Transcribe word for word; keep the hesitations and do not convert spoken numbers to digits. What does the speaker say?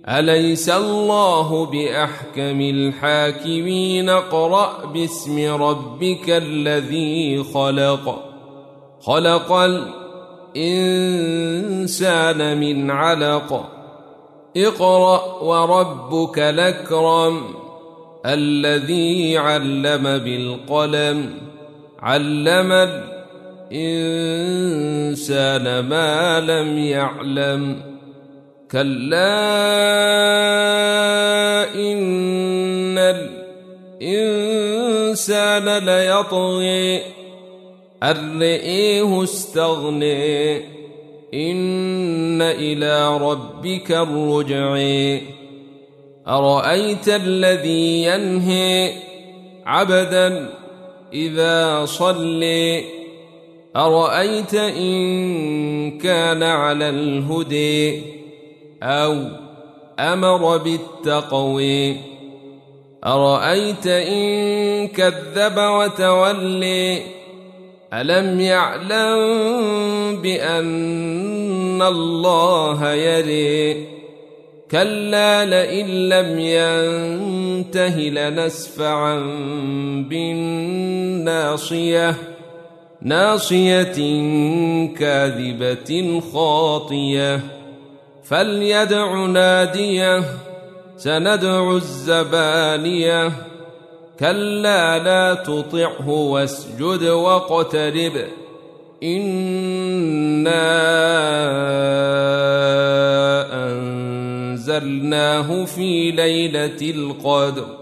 أليس الله بأحكم الحاكمين اقرأ باسم ربك الذي خلق خلق الإنسان من علق اقرأ وربك الأكرم الذي علم بالقلم علم الإنسان ما لم يعلم كلا إن الإنسان ليطغي أن رآه استغنى إن إلى ربك الرجع أرأيت الذي ينهي عبدا إذا صلى أرأيت إن كان على الهدى أو أمر بالتقوى أرأيت إن كذب وتولى ألم يعلم بأن الله يرى كلا لئن لم ينته لنسفعا بالناصية ناصية كاذبة خاطية فليدع ناديه سندع الزبانية كلا لا تطعه واسجد واقترب إنا أنزلناه في ليلة القدر